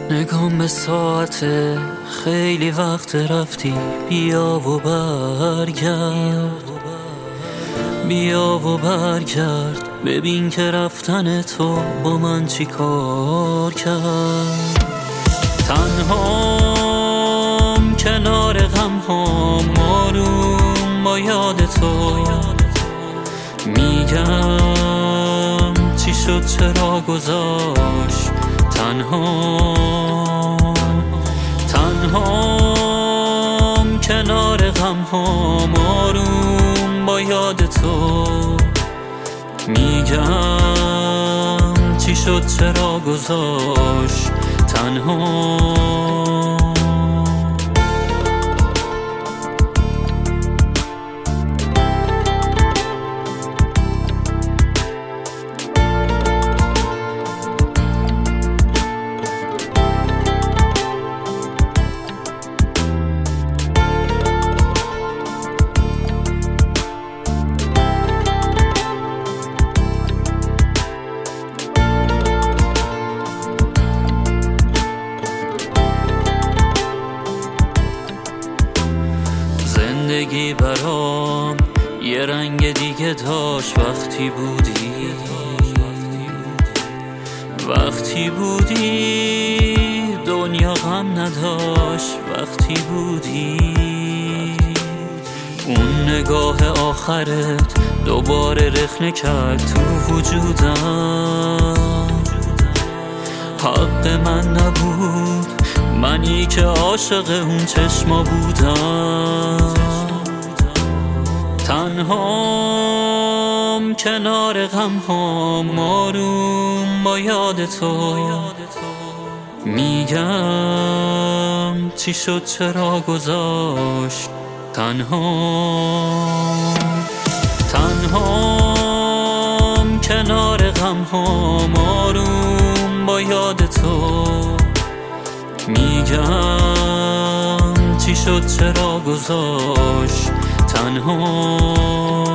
نگام به ساعته، خیلی وقت رفتی، بیا و برگرد، بیا و برگرد، ببین که رفتن تو با من چی کار کرد. تنهام کنار غم هام، آروم با یاد تو، میگم چی شد چرا گذاشت. تنهام کنار غم هام، آروم با یاد تو، میگم چی شد چرا گذاشت. تنهام زندگی برام یه رنگ دیگه داشت وقتی بودی، وقتی بودی دنیا غم نداشت. وقتی بودی اون نگاه آخرت دوباره رخنه کرد تو وجودم. حق من نبود، منی که عاشق اون چشما بودم. تنهام کنار غم هام، آروم با یاد تو، میگم چی شد چرا گذاشت. تنهام کنار غم هام، آروم با یاد تو، میگم چی شد چرا گذاشت. تنها